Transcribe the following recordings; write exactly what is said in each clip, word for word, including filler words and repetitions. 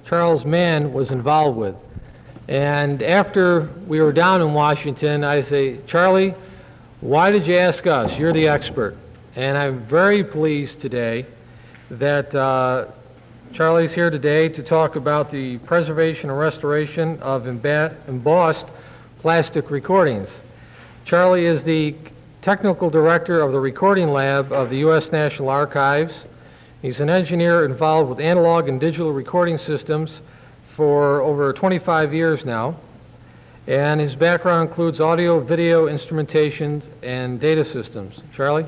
Charles Mann was involved with. And after we were down in Washington, I say, Charlie, why did you ask us? You're the expert. And I'm very pleased today that uh, Charlie's here today to talk about the preservation and restoration of emba- embossed plastic recordings. Charlie is the technical director of the recording lab of the U S National Archives. He's an engineer involved with analog and digital recording systems for over twenty-five years now. And his background includes audio, video, instrumentation, and data systems. Charlie?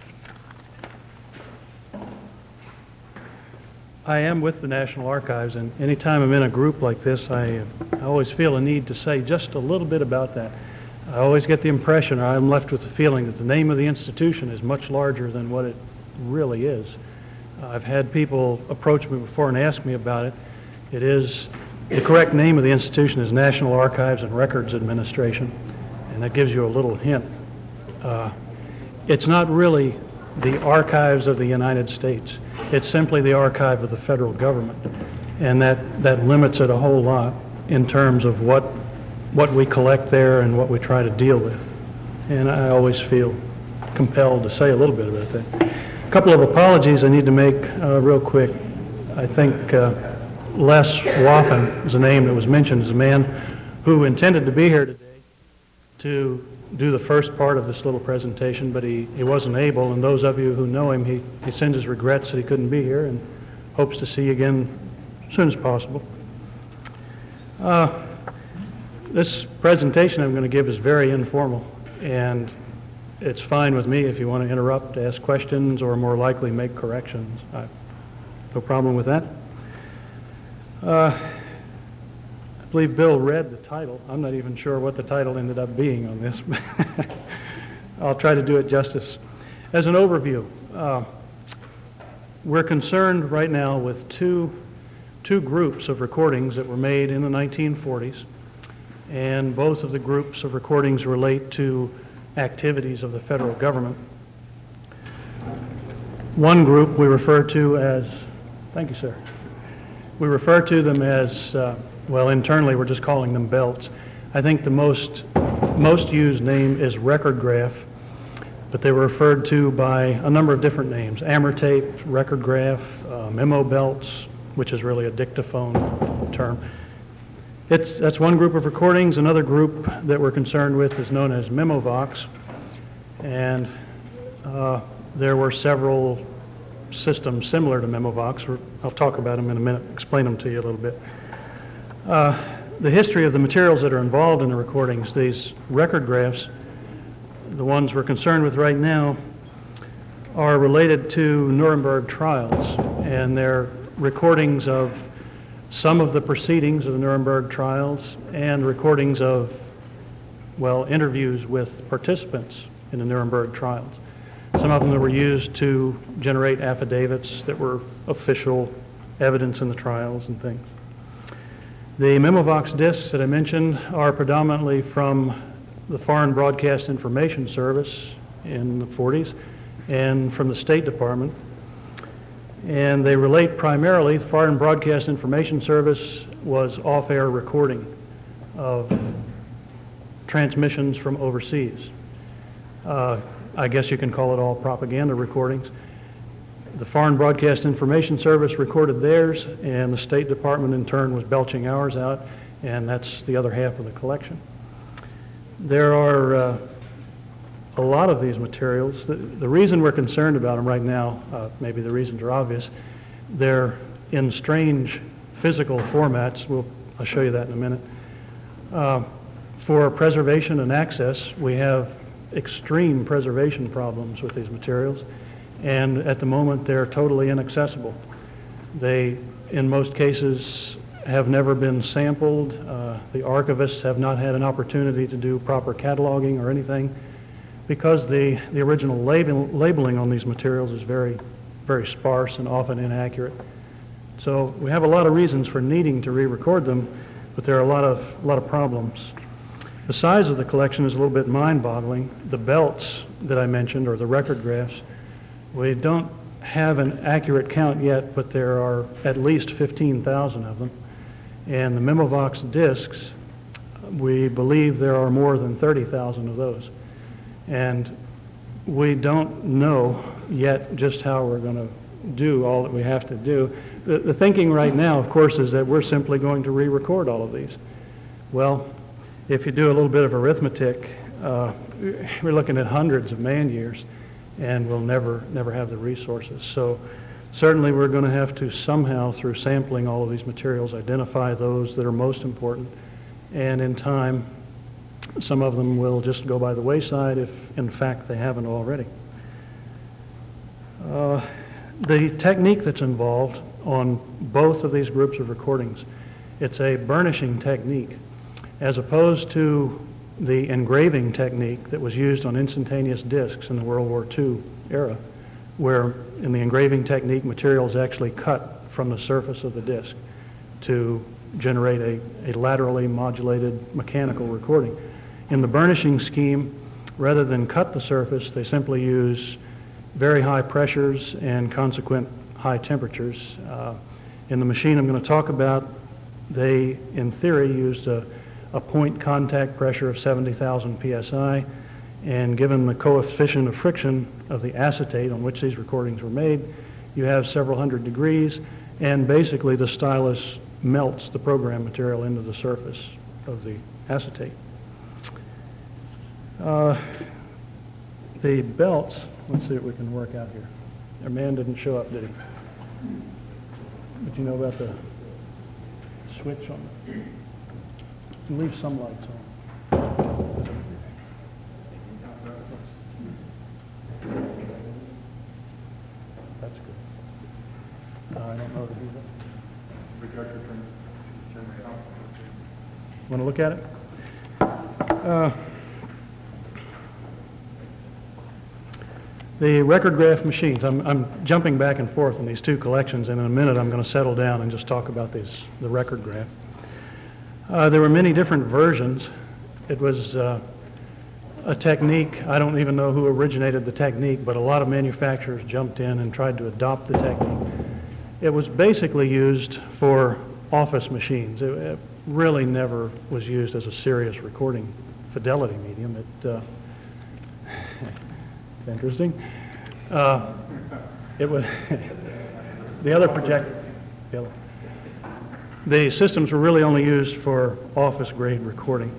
I am with the National Archives, and anytime I'm in a group like this, I, I always feel a need to say just a little bit about that. I always get the impression, or I'm left with the feeling, that the name of the institution is much larger than what it really is. Uh, I've had people approach me before and ask me about it. It is, the correct name of the institution is National Archives and Records Administration, and that gives you a little hint. Uh, it's not really the Archives of the United States. It's simply the archive of the federal government, and that, that limits it a whole lot in terms of what, what we collect there and what we try to deal with. And I always feel compelled to say a little bit about that. A couple of apologies I need to make uh, real quick. I think uh, Les Waffen is a name that was mentioned, as a man who intended to be here today to do the first part of this little presentation, but he, he wasn't able, and those of you who know him, he, he sends his regrets that he couldn't be here and hopes to see you again as soon as possible. Uh, this presentation I'm going to give is very informal, and it's fine with me if you want to interrupt, ask questions, or more likely make corrections. I, no problem with that. Uh, I believe Bill read the title. I'm not even sure what the title ended up being on this. I'll try to do it justice. As an overview, uh, we're concerned right now with two, two groups of recordings that were made in the nineteen forties, and both of the groups of recordings relate to activities of the federal government. One group we refer to as, thank you, sir. We refer to them as uh, well, internally, we're just calling them belts. I think the most, most used name is record graph, but they were referred to by a number of different names. Amortape, record graph, uh, memo belts, which is really a dictaphone term. It's, that's one group of recordings. Another group that we're concerned with is known as Memovox, and uh, there were several systems similar to Memovox. I'll talk about them in a minute, explain them to you a little bit. Uh, the history of the materials that are involved in the recordings, these record graphs, the ones we're concerned with right now, are related to Nuremberg trials, and they're recordings of some of the proceedings of the Nuremberg trials and recordings of, well, interviews with participants in the Nuremberg trials. Some of them that were used to generate affidavits that were official evidence in the trials and things. The Memovox discs that I mentioned are predominantly from the Foreign Broadcast Information Service in the forties and from the State Department. And they relate primarily, the Foreign Broadcast Information Service was off-air recording of transmissions from overseas. Uh, I guess you can call it all propaganda recordings. The Foreign Broadcast Information Service recorded theirs, and the State Department in turn was belching ours out, and that's the other half of the collection. There are uh, a lot of these materials. The, the reason we're concerned about them right now, uh, maybe the reasons are obvious, they're in strange physical formats. We'll, I'll show you that in a minute. Uh, for preservation and access, we have extreme preservation problems with these materials. And at the moment, they're totally inaccessible. They, in most cases, have never been sampled. Uh, the archivists have not had an opportunity to do proper cataloging or anything because the, the original label, labeling on these materials is very, very sparse and often inaccurate. So we have a lot of reasons for needing to re-record them, but there are a lot of, a lot of problems. The size of the collection is a little bit mind-boggling. The belts that I mentioned, or the record graphs, we don't have an accurate count yet, but there are at least fifteen thousand of them. And the Memovox discs, we believe there are more than thirty thousand of those. And we don't know yet just how we're going to do all that we have to do. The, the thinking right now, of course, is that we're simply going to re-record all of these. Well, if you do a little bit of arithmetic, uh, we're looking at hundreds of man years, and we'll never, never have the resources. So certainly we're going to have to somehow, through sampling all of these materials, identify those that are most important, and in time, some of them will just go by the wayside if, in fact, they haven't already. Uh, the technique that's involved on both of these groups of recordings, it's a burnishing technique, as opposed to the engraving technique that was used on instantaneous discs in the World War Two era, where in the engraving technique, material is actually cut from the surface of the disc to generate a, a laterally modulated mechanical recording. In the burnishing scheme, rather than cut the surface, they simply use very high pressures and consequent high temperatures. Uh, in the machine I'm going to talk about, they, in theory, used a, a point contact pressure of seventy thousand P S I, and given the coefficient of friction of the acetate on which these recordings were made, you have several hundred degrees, and basically the stylus melts the program material into the surface of the acetate. Uh, the belts, let's see what we can work out here. Our man didn't show up, did he? But you know about the switch on it? You can leave some lights on. That's good. Uh, I don't know that he's up. Want to look at it? Uh, the record graph machines, I'm, I'm jumping back and forth in these two collections, and in a minute I'm going to settle down and just talk about these, the record graph. Uh, there were many different versions. It was uh, a technique, I don't even know who originated the technique, but a lot of manufacturers jumped in and tried to adopt the technique. It was basically used for office machines. It, it really never was used as a serious recording fidelity medium. It, uh, it's interesting. Uh, it was the other project. The systems were really only used for office grade recording.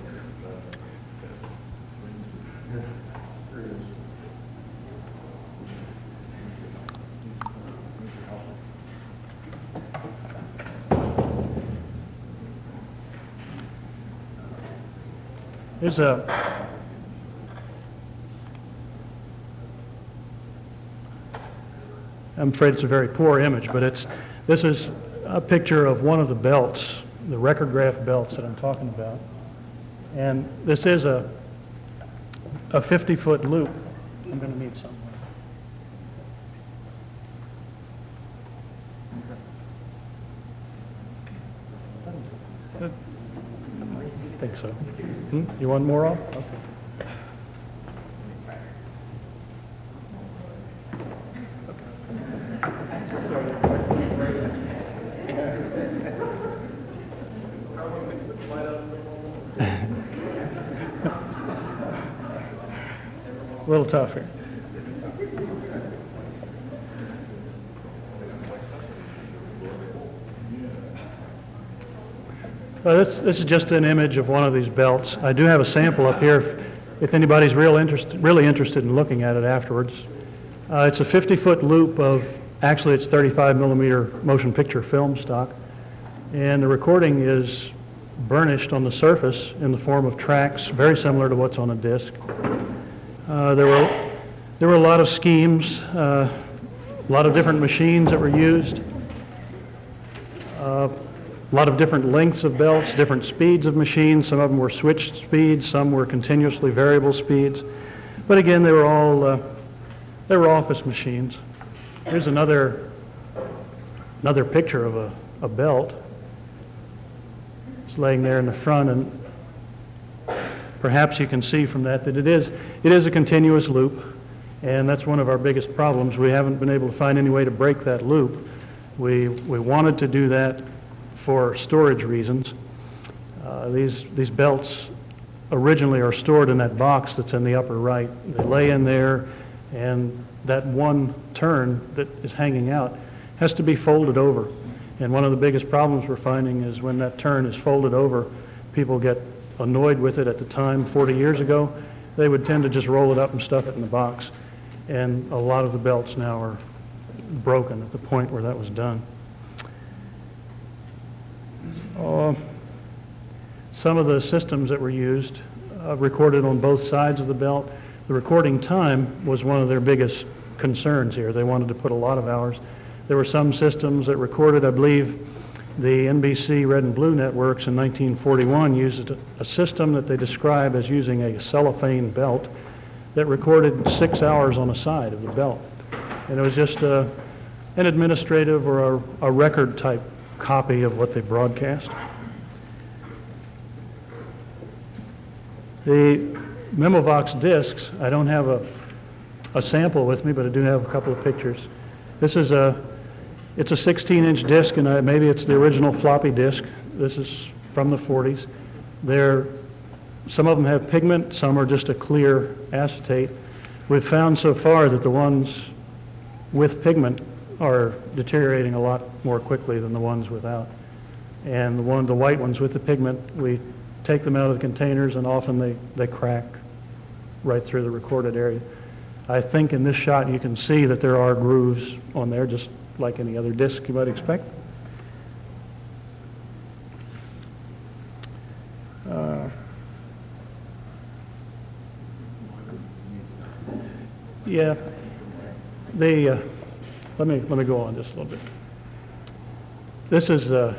There's a I'm afraid it's a very poor image, but it's this is a picture of one of the belts, the record graph belts that I'm talking about. And this is a a fifty foot loop. I'm going to need some. I think so. Hmm? You want more off? Okay. A little tough here. Well, this, this is just an image of one of these belts. I do have a sample up here if, if anybody's real interest, really interested in looking at it afterwards. Uh, it's a fifty foot loop of, actually it's thirty-five millimeter motion picture film stock, and the recording is burnished on the surface in the form of tracks, very similar to what's on a disc. Uh, there were there were a lot of schemes, uh, a lot of different machines that were used, uh, a lot of different lengths of belts, different speeds of machines. Some of them were switched speeds, some were continuously variable speeds. But again, they were all uh, they were office machines. Here's another another picture of a, a belt. It's laying there in the front, and perhaps you can see from that that it is it is a continuous loop, and that's one of our biggest problems. We haven't been able to find any way to break that loop. We we wanted to do that for storage reasons. Uh, these, these belts originally are stored in that box that's in the upper right. They lay in there, and that one turn that is hanging out has to be folded over. And one of the biggest problems we're finding is when that turn is folded over, people get annoyed with it. At the time, forty years ago, they would tend to just roll it up and stuff it in the box. And a lot of the belts now are broken at the point where that was done. Uh, some of the systems that were used uh, recorded on both sides of the belt. The recording time was one of their biggest concerns here. They wanted to put a lot of hours. There were some systems that recorded, I believe, the N B C Red and Blue networks in nineteen forty-one used a, a system that they describe as using a cellophane belt that recorded six hours on a side of the belt. And it was just a, an administrative or a, a record type copy of what they broadcast. The Memovox discs, I don't have a, a sample with me, but I do have a couple of pictures. This is a, it's a sixteen inch disc, and I, maybe it's the original floppy disk. This is from the forties. They're, some of them have pigment, some are just a clear acetate. We've found so far that the ones with pigment are deteriorating a lot more quickly than the ones without. And the one, the white ones with the pigment, we take them out of the containers, and often they, they crack right through the recorded area. I think in this shot you can see that there are grooves on there, just like any other disc you might expect. Uh, yeah, the, uh, let me, let me go on just a little bit. This is uh,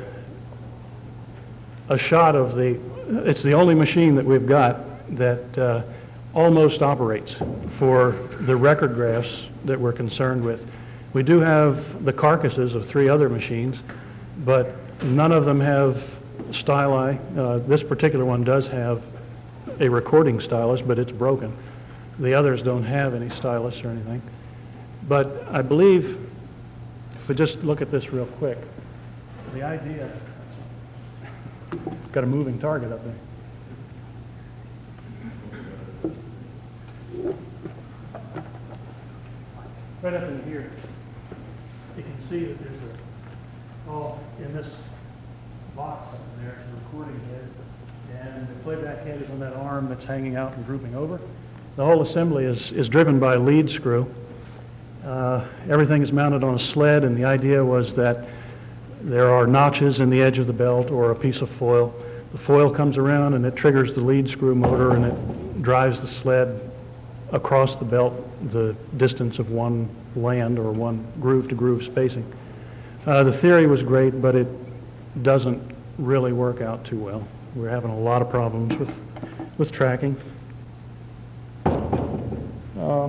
a shot of the, it's the only machine that we've got that uh, almost operates for the record graphs that we're concerned with. We do have the carcasses of three other machines, but none of them have styli. Uh, this particular one does have a recording stylus, but it's broken. The others don't have any stylus or anything. But I believe, if we just look at this real quick, the idea, got a moving target up there. Right up in here, you can see that there's a, oh, in this box up in there, it's a recording head, and the playback head is on that arm that's hanging out and drooping over. The whole assembly is, is driven by a lead screw. Uh, everything is mounted on a sled, and the idea was that there are notches in the edge of the belt or a piece of foil. The foil comes around and it triggers the lead screw motor, and it drives the sled across the belt the distance of one land or one groove to groove spacing. Uh, the theory was great, but it doesn't really work out too well. We're having a lot of problems with, with tracking. Uh,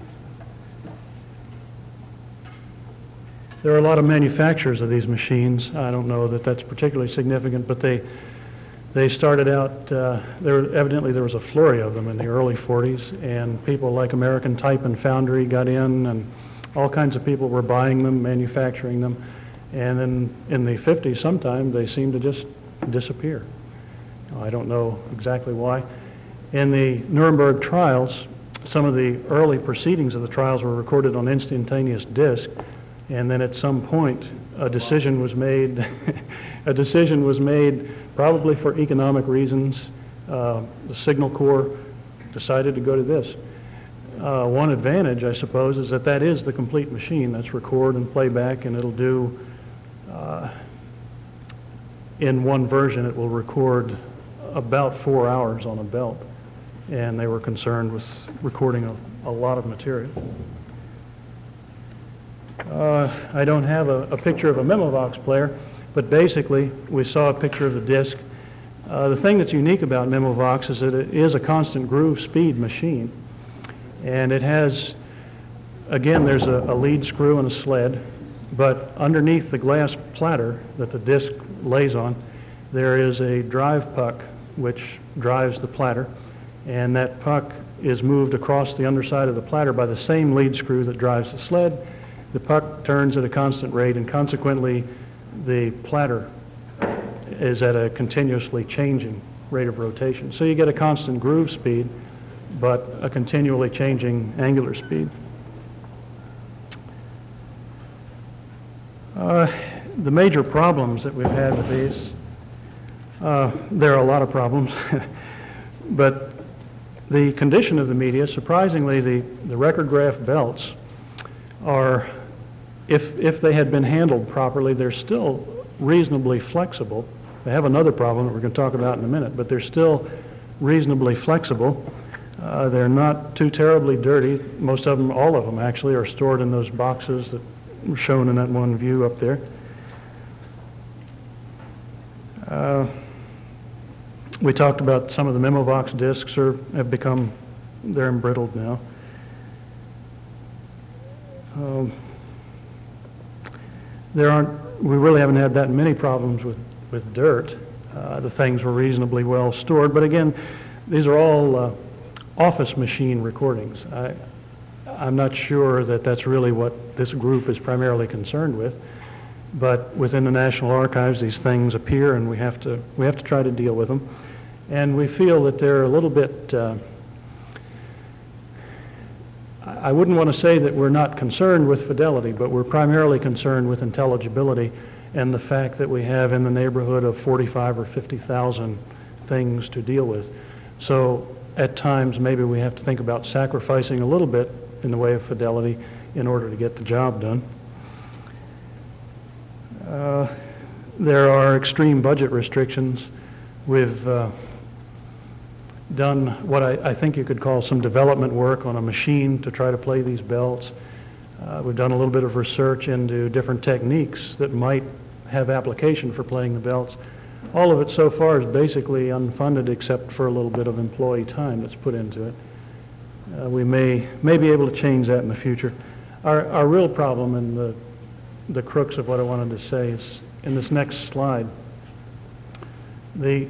there are a lot of manufacturers of these machines. I don't know that that's particularly significant, but they They started out, uh, there evidently there was a flurry of them in the early forties, and people like American Type and Foundry got in, and all kinds of people were buying them, manufacturing them, and then in the fifties sometime they seemed to just disappear. I don't know exactly why. In the Nuremberg trials, some of the early proceedings of the trials were recorded on instantaneous disc, and then at some point a decision was made, a decision was made probably for economic reasons. Uh, the Signal Corps decided to go to this. Uh, one advantage, I suppose, is that that is the complete machine. That's record and playback, and it'll do, uh, in one version, it will record about four hours on a belt. And they were concerned with recording a, a lot of material. Uh, I don't have a, a picture of a Memovox player, but basically we saw a picture of the disc. Uh, the thing that's unique about Memovox is that it is a constant groove speed machine. And it has, again, there's a, a lead screw and a sled, but underneath the glass platter that the disc lays on, there is a drive puck which drives the platter, and that puck is moved across the underside of the platter by the same lead screw that drives the sled. The puck turns at a constant rate, and consequently the platter is at a continuously changing rate of rotation. So you get a constant groove speed, but a continually changing angular speed. Uh, the major problems that we've had with these, uh, there are a lot of problems, but the condition of the media, surprisingly, the, the record graph belts are, if, if they had been handled properly, they're still reasonably flexible. They have another problem that we're going to talk about in a minute, but they're still reasonably flexible. Uh, they're not too terribly dirty. Most of them, all of them actually, are stored in those boxes that were shown in that one view up there. Uh, we talked about some of the Memovox discs are, have become, they're embrittled now. Um, there aren't, we really haven't had that many problems with, with dirt. Uh, the things were reasonably well stored, but again, these are all uh, office machine recordings. I, I'm not sure that that's really what this group is primarily concerned with, but within the National Archives, these things appear, and we have to we have to try to deal with them. And we feel that they're a little bit. Uh, I wouldn't want to say that we're not concerned with fidelity, but we're primarily concerned with intelligibility and the fact that we have in the neighborhood of forty-five or fifty thousand things to deal with. So at times, maybe we have to think about sacrificing a little bit in the way of fidelity in order to get the job done. Uh, there are extreme budget restrictions. We've uh, done what I, I think you could call some development work on a machine to try to play these belts. Uh, we've done a little bit of research into different techniques that might have application for playing the belts. All of it so far is basically unfunded except for a little bit of employee time that's put into it. Uh, we may, may be able to change that in the future. Our, our real problem and the, the crux of what I wanted to say is in this next slide. The,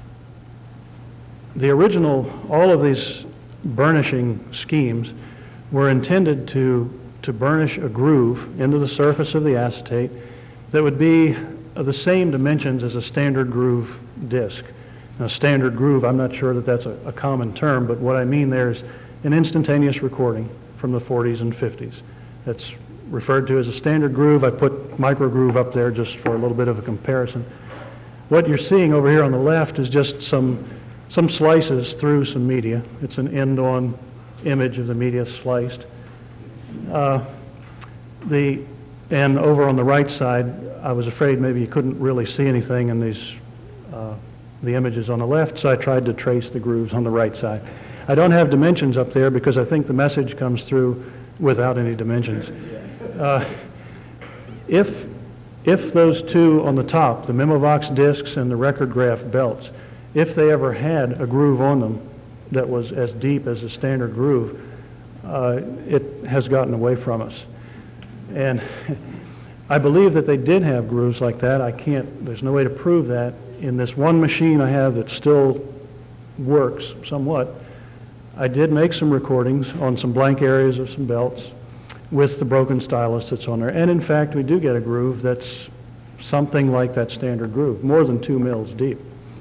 the original, all of these burnishing schemes were intended to, to burnish a groove into the surface of the acetate that would be of the same dimensions as a standard groove disc. Now, standard groove, I'm not sure that that's a, a common term, but what I mean there is an instantaneous recording from the forties and fifties. That's referred to as a standard groove. I put microgroove up there just for a little bit of a comparison. What you're seeing over here on the left is just some, some slices through some media. It's an end-on image of the media sliced. Uh, the, and over on the right side, I was afraid maybe you couldn't really see anything in these, uh, the images on the left, so I tried to trace the grooves on the right side. I don't have dimensions up there because I think the message comes through without any dimensions. Uh, if, if those two on the top, the Memovox discs and the record graph belts, if they ever had a groove on them that was as deep as a standard groove, uh, it has gotten away from us. And I believe that they did have grooves like that. I can't, there's no way to prove that. In this one machine I have that still works somewhat, I did make some recordings on some blank areas of some belts with the broken stylus that's on there. And in fact, we do get a groove that's something like that standard groove, more than two mils deep.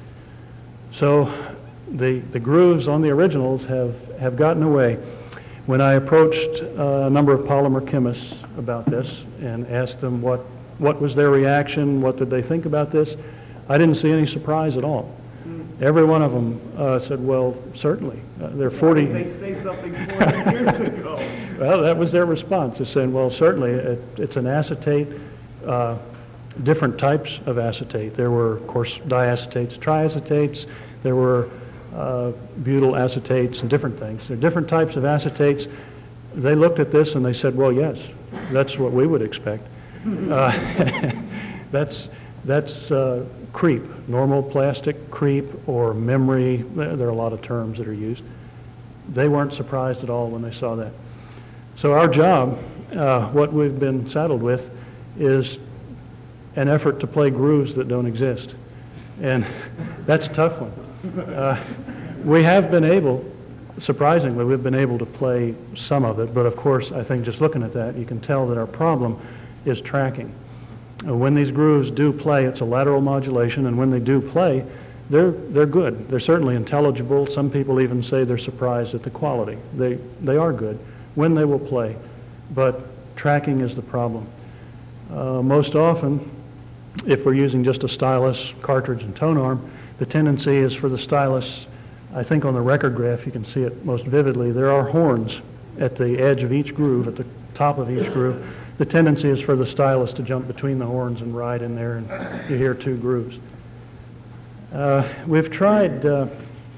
So the, the grooves on the originals have, have gotten away. When I approached uh, a number of polymer chemists about this and asked them what, what was their reaction, what did they think about this, I didn't see any surprise at all. Every one of them uh, said, well, certainly. Uh, they're forty... Why did they say something forty years ago? Well, that was their response. They said, well, certainly, it, it's an acetate, uh, different types of acetate. There were, of course, diacetates, triacetates. There were uh, butyl acetates and different things. There are different types of acetates. They looked at this and they said, well, yes, that's what we would expect. Uh, that's... That's uh, creep, normal plastic creep or memory. There are a lot of terms that are used. They weren't surprised at all when they saw that. So our job, uh, what we've been saddled with, is an effort to play grooves that don't exist. And that's a tough one. Uh, we have been able, surprisingly, we've been able to play some of it, but of course, I think just looking at that, you can tell that our problem is tracking. Uh, when these grooves do play, it's a lateral modulation, and when they do play, they're, they're good. They're certainly intelligible. Some people even say they're surprised at the quality. They, they are good when they will play, but tracking is the problem. Uh, most often, if we're using just a stylus, cartridge, and tone arm, the tendency is for the stylus, I think on the record graph you can see it most vividly, there are horns at the edge of each groove, at the top of each groove. The tendency is for the stylus to jump between the horns and ride in there, and you hear two grooves. Uh, we've tried, uh,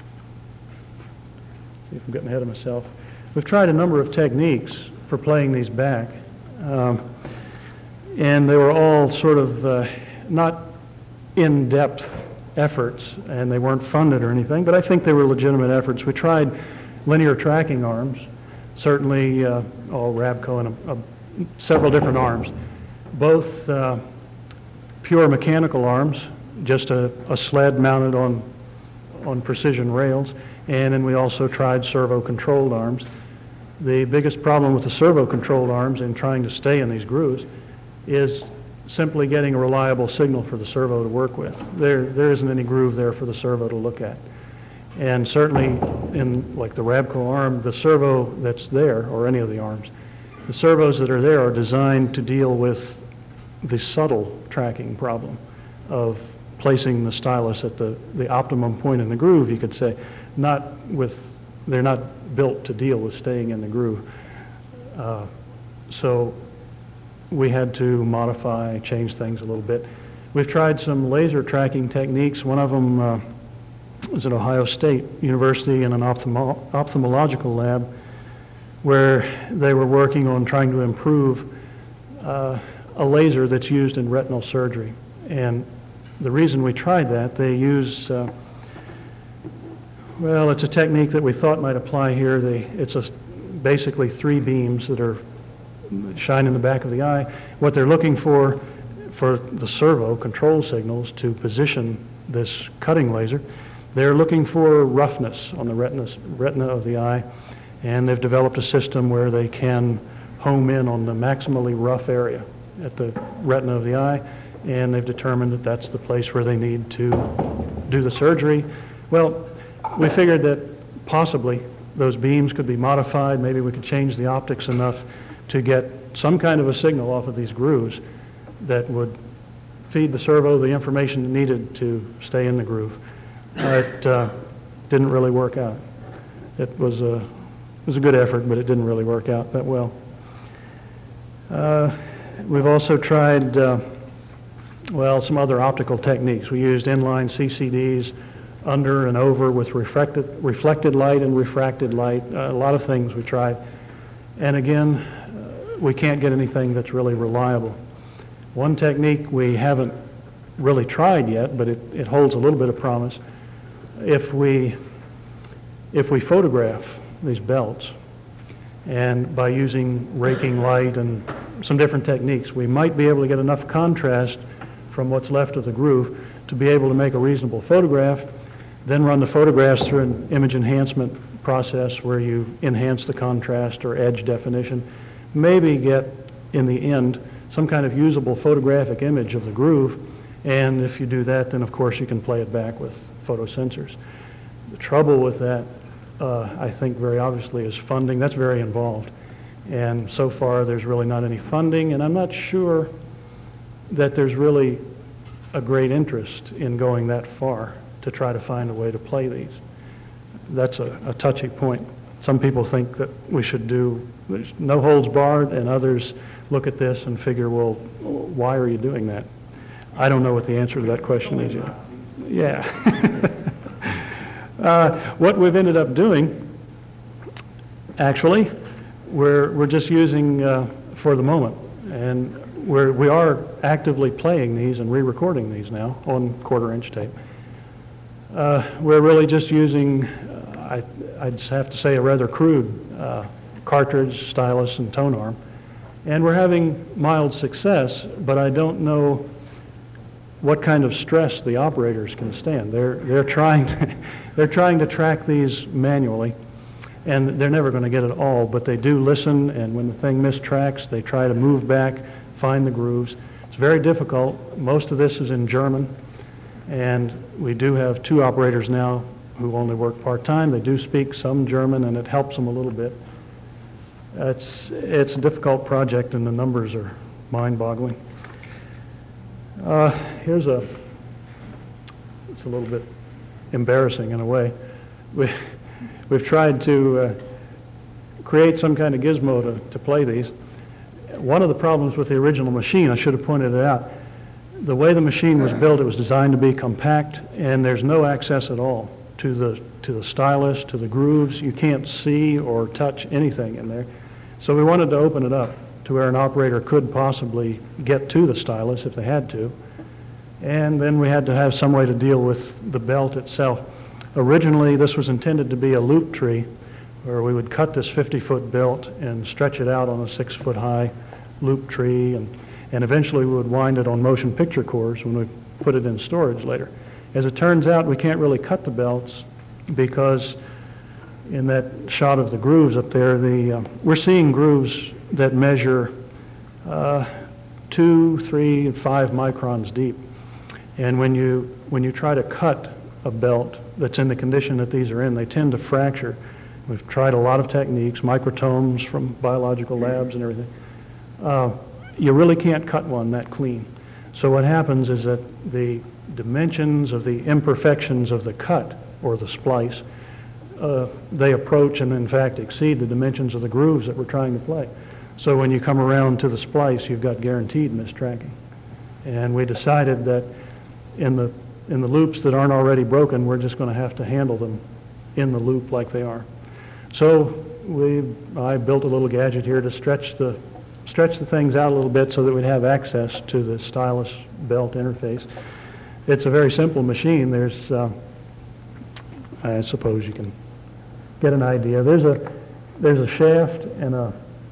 see if I'm getting ahead of myself, we've tried a number of techniques for playing these back, um, and they were all sort of uh, not in-depth efforts, and they weren't funded or anything, but I think they were legitimate efforts. We tried linear tracking arms, certainly uh, all Rabco and a, a, several different arms, both uh, pure mechanical arms, just a, a sled mounted on, on precision rails, and then we also tried servo-controlled arms. The biggest problem with the servo-controlled arms in trying to stay in these grooves is simply getting a reliable signal for the servo to work with. There, there isn't any groove there for the servo to look at. And certainly in like the Rabco arm, the servo that's there, or any of the arms, the servos that are there are designed to deal with the subtle tracking problem of placing the stylus at the, the optimum point in the groove, you could say, not with, they're not built to deal with staying in the groove. Uh, so we had to modify, change things a little bit. We've tried some laser tracking techniques. One of them uh, was at Ohio State University in an ophthalmo ophthalmological lab where they were working on trying to improve uh, a laser that's used in retinal surgery. And the reason we tried that, they use, uh, well, it's a technique that we thought might apply here. They, it's a, basically three beams that are shine in the back of the eye. What they're looking for, for the servo control signals to position this cutting laser, they're looking for roughness on the retina, retina of the eye, and they've developed a system where they can home in on the maximally rough area at the retina of the eye, and they've determined that that's the place where they need to do the surgery. Well, we figured that possibly those beams could be modified. Maybe we could change the optics enough to get some kind of a signal off of these grooves that would feed the servo the information needed to stay in the groove. Uh, it uh, didn't really work out. It was, a, it was a good effort, but it didn't really work out that well. Uh, we've also tried, uh, well, some other optical techniques. We used inline C C Ds under and over with reflected, reflected light and refracted light, uh, a lot of things we tried. And again, we can't get anything that's really reliable. One technique we haven't really tried yet, but it, it holds a little bit of promise. If we, if we photograph these belts, and by using raking light and some different techniques, we might be able to get enough contrast from what's left of the groove to be able to make a reasonable photograph, then run the photographs through an image enhancement process where you enhance the contrast or edge definition, maybe get, in the end, some kind of usable photographic image of the groove, and if you do that, then of course you can play it back with photosensors. The trouble with that, uh, I think very obviously, is funding. That's very involved, and so far there's really not any funding, and I'm not sure that there's really a great interest in going that far to try to find a way to play these. That's a, a touchy point. Some people think that we should do there's no holds barred, and others look at this and figure, well, why are you doing that? I don't know what the answer to that question is yet. Yeah. uh, what we've ended up doing, actually, we're, we're just using uh, for the moment, and we're, we are actively playing these and re-recording these now on quarter-inch tape. Uh, we're really just using, uh, I, I just have to say, a rather crude uh, cartridge, stylus, and tone arm. And we're having mild success, but I don't know what kind of stress the operators can stand. They're, they're, trying, to, they're trying to track these manually, and they're never going to get it all, but they do listen, and when the thing mistracks, they try to move back, find the grooves. very difficult. Most of this is in German, and we do have two operators now who only work part-time. They do speak some German, and it helps them a little bit. It's, it's a difficult project, and the numbers are mind-boggling. Uh, here's a, it's a little bit embarrassing in a way. We, we've tried to uh, create some kind of gizmo to, to play these. One of the problems with the original machine, I should have pointed it out, the way the machine was built, it was designed to be compact, and there's no access at all to the, to the stylus, to the grooves. You can't see or touch anything in there. So we wanted to open it up to where an operator could possibly get to the stylus if they had to. And then we had to have some way to deal with the belt itself. Originally, this was intended to be a loop tree, where we would cut this fifty-foot belt and stretch it out on a six-foot-high loop tree, and, and eventually we would wind it on motion picture cores when we put it in storage later. As it turns out, we can't really cut the belts because in that shot of the grooves up there, the uh, we're seeing grooves that measure uh, two, three, and five microns deep. And when you when you try to cut a belt that's in the condition that these are in, they tend to fracture. We've tried a lot of techniques, microtomes from biological labs and everything. Uh, you really can't cut one that clean. So what happens is that the dimensions of the imperfections of the cut or the splice, uh, they approach and in fact exceed the dimensions of the grooves that we're trying to play. So when you come around to the splice, you've got guaranteed mistracking. And we decided that in the in the loops that aren't already broken, we're just going to have to handle them in the loop like they are. So we, I built a little gadget here to stretch the stretch the things out a little bit so that we'd have access to the stylus belt interface. It's a very simple machine. There's, uh, I suppose you can get an idea. There's a there's a shaft and a.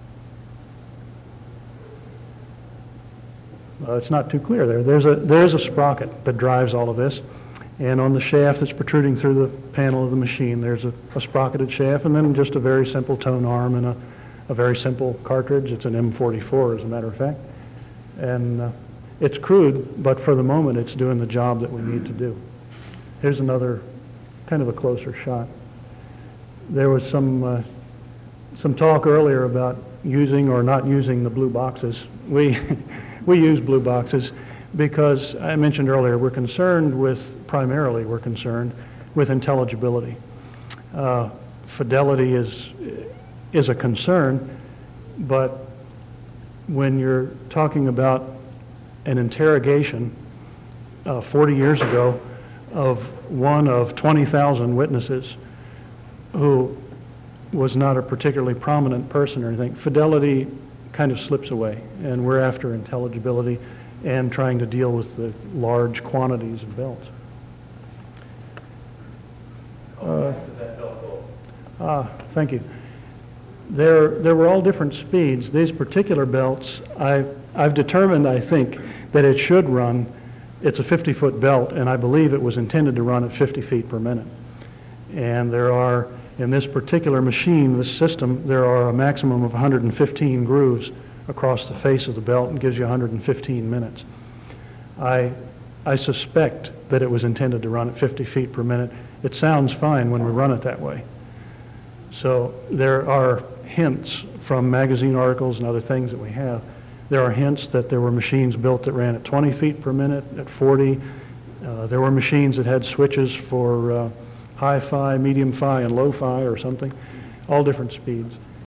Uh, it's not too clear there. There's a there's a sprocket that drives all of this, and on the shaft that's protruding through the panel of the machine, there's a, a sprocketed shaft, and then just a very simple tone arm and a, a very simple cartridge. It's an M forty-four, as a matter of fact, and uh, it's crude, but for the moment, it's doing the job that we need to do. Here's another kind of a closer shot. There was some uh, some talk earlier about using or not using the blue boxes. We we use blue boxes because I mentioned earlier we're concerned with primarily we're concerned with intelligibility. Uh, fidelity is is a concern, but when you're talking about an interrogation uh, forty years ago of one of twenty thousand witnesses who was not a particularly prominent person or anything, fidelity kind of slips away, and we're after intelligibility and trying to deal with the large quantities of belts. Uh, ah, thank you. There, there were all different speeds. These particular belts, I've, I've determined, I think, that it should run, it's a fifty-foot belt, and I believe it was intended to run at fifty feet per minute. And there are, in this particular machine, this system, there are a maximum of one hundred fifteen grooves across the face of the belt and gives you one hundred fifteen minutes. I, I suspect that it was intended to run at fifty feet per minute. It sounds fine when we run it that way. So there are hints from magazine articles and other things that we have. There are hints that there were machines built that ran at twenty feet per minute, at forty. Uh, there were machines that had switches for uh, high-fi, medium-fi, and low-fi or something, all different speeds.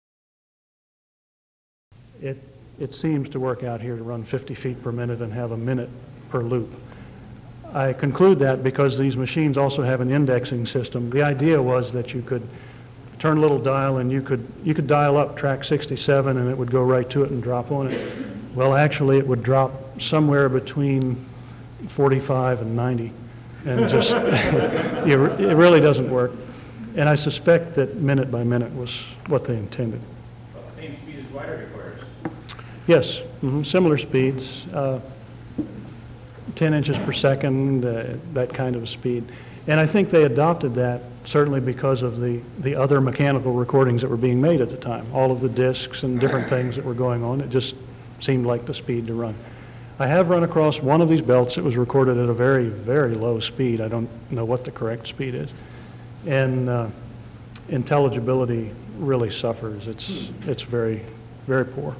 It, it seems to work out here to run fifty feet per minute and have a minute per loop. I conclude that because these machines also have an indexing system. The idea was that you could turn a little dial and you could you could dial up track sixty-seven and it would go right to it and drop on it. Well, actually, it would drop somewhere between forty-five and ninety, and just it really doesn't work. And I suspect that minute by minute was what they intended. Well, the same speed as wider requires. Yes, mm-hmm, similar speeds, uh, ten inches per second, uh, that kind of speed. And I think they adopted that certainly because of the, the other mechanical recordings that were being made at the time. All of the discs and different things that were going on, it just seemed like the speed to run. I have run across one of these belts that was recorded at a very, very low speed. I don't know what the correct speed is. And uh, intelligibility really suffers. It's, it's very, very poor.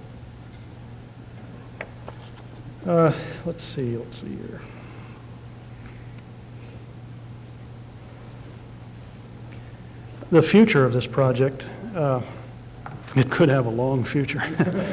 Uh, let's see, let's see here. The future of this project, uh, it could have a long future.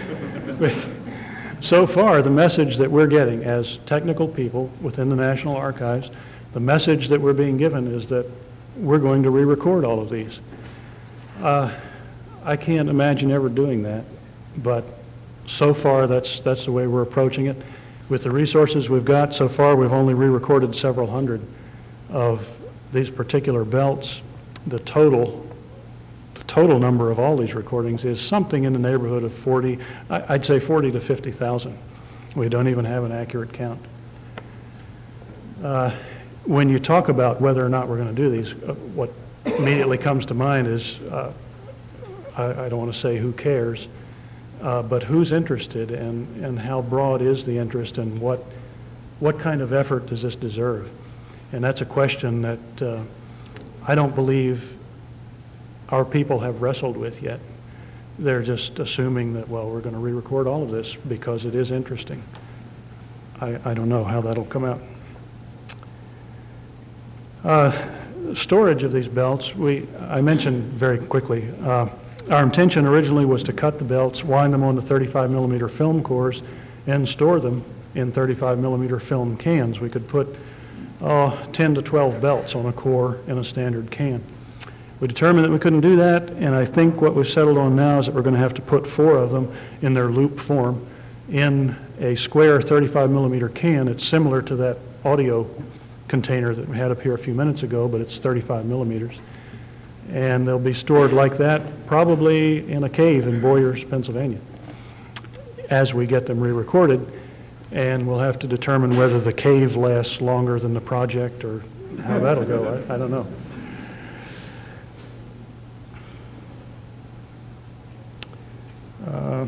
So far, the message that we're getting as technical people within the National Archives, the message that we're being given is that we're going to re-record all of these. Uh, I can't imagine ever doing that, but so far that's, that's the way we're approaching it. With the resources we've got, so far we've only re-recorded several hundred of these particular belts. The total, the total number of all these recordings is something in the neighborhood of forty, I- I'd say forty to fifty thousand. We don't even have an accurate count. Uh, when you talk about whether or not we're going to do these, uh, what immediately comes to mind is, uh, I, I don't want to say who cares, uh, but who's interested, and, and how broad is the interest, and what, what kind of effort does this deserve? And that's a question that uh, I don't believe our people have wrestled with yet. They're just assuming that, well, we're going to re-record all of this because it is interesting. I, I don't know how that'll come out. Uh, storage of these belts, we, I mentioned very quickly, uh, our intention originally was to cut the belts, wind them on the thirty-five millimeter film cores, and store them in thirty-five millimeter film cans. We could put uh, ten to twelve belts on a core in a standard can. We determined that we couldn't do that, and I think what we've settled on now is that we're going to have to put four of them in their loop form in a square thirty-five millimeter can. It's similar to that audio container that we had up here a few minutes ago, but it's thirty-five millimeters. And they'll be stored like that, probably in a cave in Boyers, Pennsylvania, as we get them re-recorded. And we'll have to determine whether the cave lasts longer than the project, or how that'll go. I, I don't know. Uh,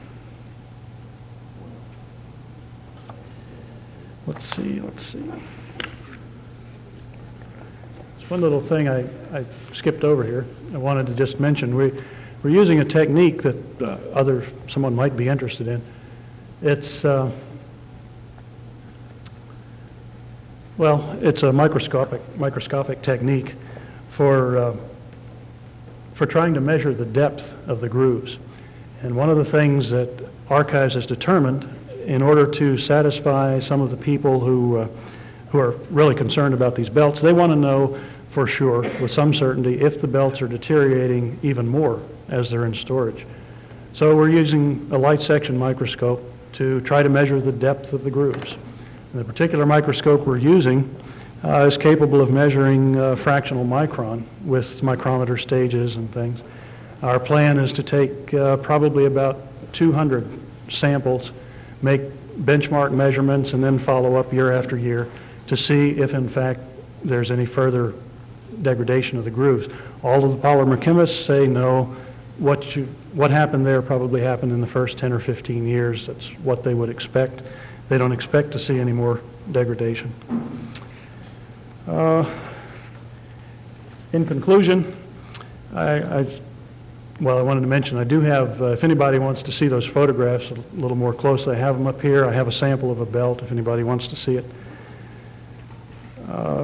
let's see, let's see. There's one little thing I, I skipped over here. I wanted to just mention. We, we're using a technique that uh, other, someone might be interested in. It's, uh, well, it's a microscopic, microscopic technique for, uh, for trying to measure the depth of the grooves. And one of the things that Archives has determined, in order to satisfy some of the people who, uh, who are really concerned about these belts, they want to know for sure, with some certainty, if the belts are deteriorating even more as they're in storage. So we're using a light section microscope to try to measure the depth of the grooves. And the particular microscope we're using uh, is capable of measuring uh, fractional micron with micrometer stages and things. Our plan is to take uh, probably about two hundred samples, make benchmark measurements, and then follow up year after year to see if in fact there's any further degradation of the grooves. All of the polymer chemists say no. What, you, what happened there probably happened in the first ten or fifteen years. That's what they would expect. They don't expect to see any more degradation. Uh, in conclusion, I, I've Well, I wanted to mention, I do have, uh, if anybody wants to see those photographs a little more closely, I have them up here. I have a sample of a belt if anybody wants to see it. Uh,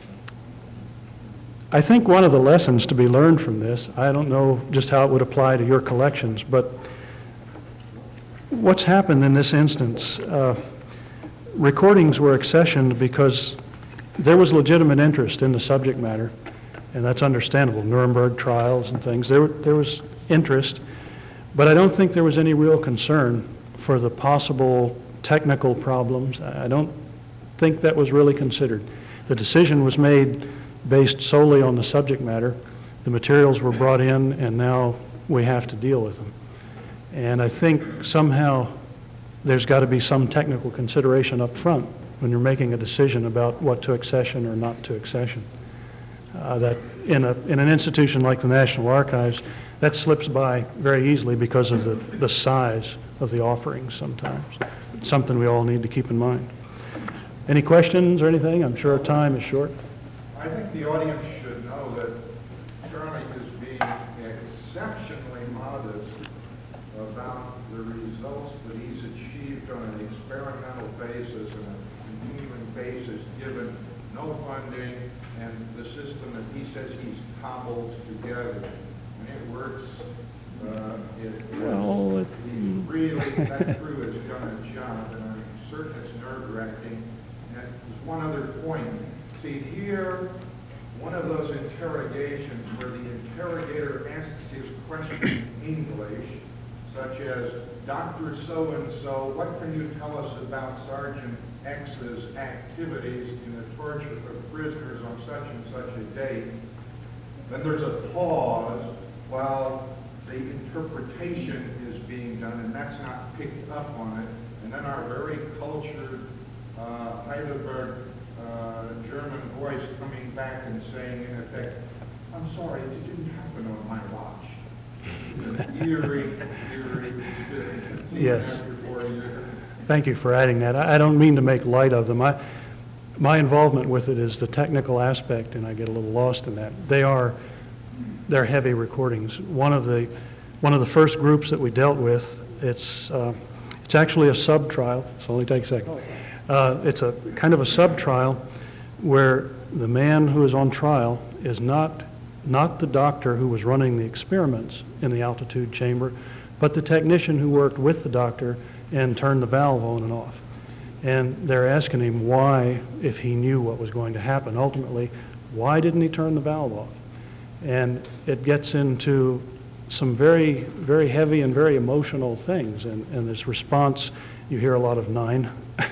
I think one of the lessons to be learned from this, I don't know just how it would apply to your collections, but what's happened in this instance, uh, recordings were accessioned because there was legitimate interest in the subject matter. And that's understandable, Nuremberg trials and things. There, there was interest, but I don't think there was any real concern for the possible technical problems. I don't think that was really considered. The decision was made based solely on the subject matter. The materials were brought in, and now we have to deal with them. And I think somehow there's got to be some technical consideration up front when you're making a decision about what to accession or not to accession. Uh, that in, a, in an institution like the National Archives, that slips by very easily because of the, the size of the offerings sometimes. something we all need to keep in mind. Any questions or anything? I'm sure our time is short. I think the audience should know that Charlie is being exceptionally modest about the results that he's achieved on an experimental basis and a continuing basis, given no funding and the system that he says he's cobbled together. And it works. Uh, it, Well, it- he really, that crew has done a job, and I'm certain it's nerve-wracking. And there's one other point. See, here, one of those interrogations where the interrogator asks his question in English, such as, Doctor So-and-so, what can you tell us about Sergeant X's activities in the torture of prisoners on such and such a date? Then there's a pause while the interpretation is being done, and that's not picked up on it. And then our very cultured uh, Heidelberg uh, German voice coming back and saying, in effect, I'm sorry, it didn't happen on my watch. Eerie, eerie, Yes. after four years. Thank you for adding that. I I don't mean to make light of them. I, my involvement with it is the technical aspect, and I get a little lost in that. They are, they're heavy recordings. One of the, one of the first groups that we dealt with, it's, uh, it's actually a sub-trial. So only take a second. Uh, it's a kind of a sub-trial where the man who is on trial is not, not the doctor who was running the experiments in the altitude chamber, but the technician who worked with the doctor and turned the valve on and off. And they're asking him why, if he knew what was going to happen, ultimately, why didn't he turn the valve off? And it gets into some very, very heavy and very emotional things. And, and this response, you hear a lot of nine,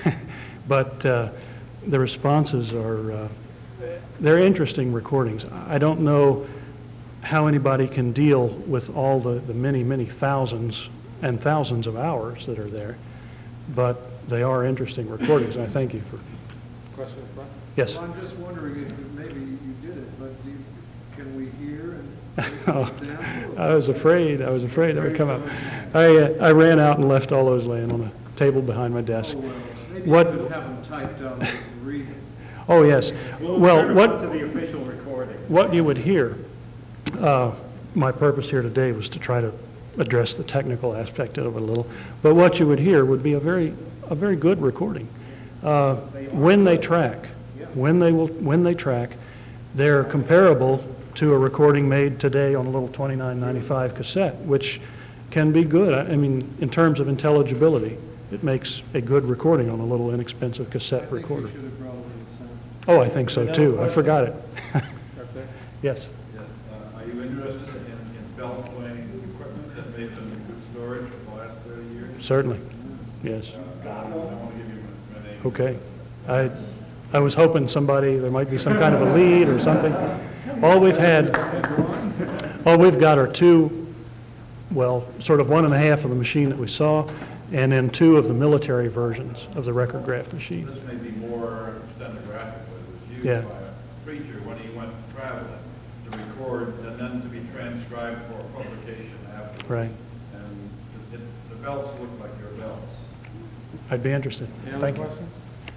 but uh, the responses are, uh, they're interesting recordings. I don't know how anybody can deal with all the, the many, many thousands and thousands of hours that are there, but they are interesting recordings, and I thank you for... Question in front? Yes. Well, I'm just wondering if maybe you did it, but do you, can we hear and Oh, give an example? I was afraid, I was afraid that would come up. I, uh, I ran out and left all those laying on a table behind my desk. Oh, well, maybe you What- could have them typed out and read it. Oh, yes. We'll Well, turn it what... up to the official recording. What you would hear, uh, my purpose here today was to try to address the technical aspect of it a little, but what you would hear would be a very, a very good recording. Uh, when they track, when they will, when they track, they're comparable to a recording made today on a little twenty-nine ninety-five cassette, which can be good. I I mean, in terms of intelligibility, it makes a good recording on a little inexpensive I cassette think we recorder. should have brought it in sound. Oh, I think so too. I forgot it. Yes. Yes, uh, are you interested in, in belt weighing equipment that may have been in good storage for the last thirty years? Certainly, yes. Uh, I want to give you my name. Okay. I, I was hoping somebody, there might be some kind of a lead or something. All we've had, all we've got are two, well, sort of one and a half of the machine that we saw, and then two of the military versions of the record graph machine. This may be more stenographic, but it was used Yeah. by a preacher when he went traveling to record and then to be transcribed for publication afterwards. Right. And it, it- the belts look like your belts. I'd be interested. Any other Thank you. questions?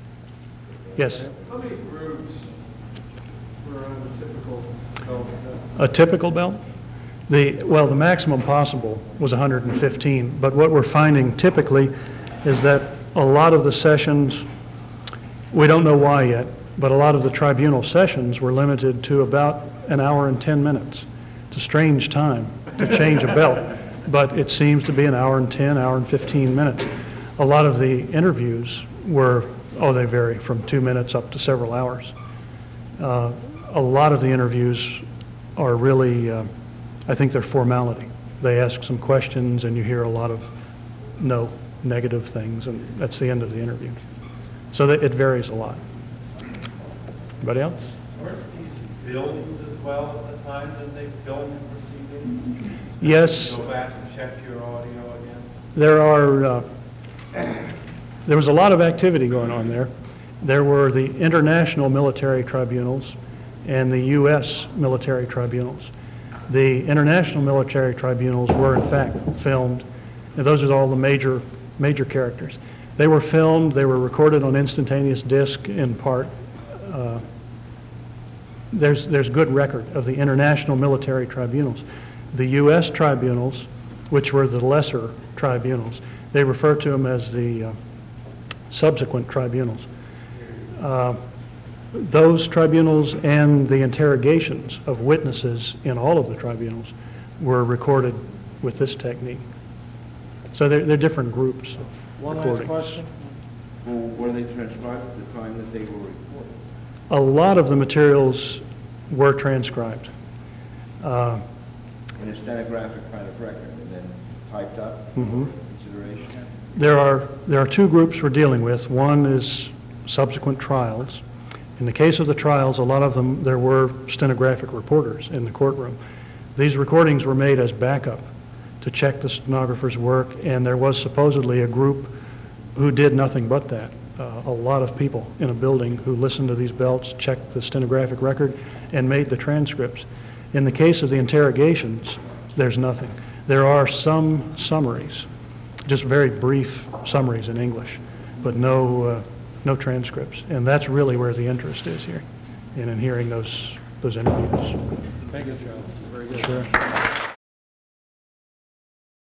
Yes. How many grooves were on a typical belt? A typical belt? The, well, the maximum possible was one hundred fifteen, but what we're finding typically is that a lot of the sessions, we don't know why yet, but a lot of the tribunal sessions were limited to about an hour and ten minutes. It's a strange time to change a belt, but it seems to be an hour and ten, hour and fifteen minutes. A lot of the interviews were, oh, they vary from two minutes up to several hours. Uh, a lot of the interviews are really, uh, I think they're formality. They ask some questions and you hear a lot of no, negative things, and that's the end of the interview. So that it varies a lot. Anybody else? Weren't these filmed as well at the time that they filmed proceedings? Yes, Go back and check your audio again? there are, uh, there was a lot of activity going on there. There were the international military tribunals and the U S military tribunals. The international military tribunals were in fact filmed, and those are all the major, major characters. They were filmed, they were recorded on instantaneous disc in part. Uh, There's, there's good record of the international military tribunals. The U S tribunals, which were the lesser tribunals, they refer to them as the uh, subsequent tribunals. Uh, those tribunals and the interrogations of witnesses in all of the tribunals were recorded with this technique. So they're, they're different groups of One last recordings. question. Well, were they transcribed at the time that they were recorded? A lot of the materials were transcribed. Uh, In a stenographic kind of record, and then typed up Mhm. for consideration? There are, there are two groups we're dealing with. One is subsequent trials. In the case of the trials, a lot of them, there were stenographic reporters in the courtroom. These recordings were made as backup to check the stenographer's work, and there was supposedly a group who did nothing but that. Uh, a lot of people in a building who listened to these belts, checked the stenographic record, and made the transcripts. In the case of the interrogations, there's nothing. There are some summaries, just very brief summaries in English, but no, uh, no transcripts. And that's really where the interest is here, in, in hearing those, those interviews. Thank you, Charles. Very good. Sure.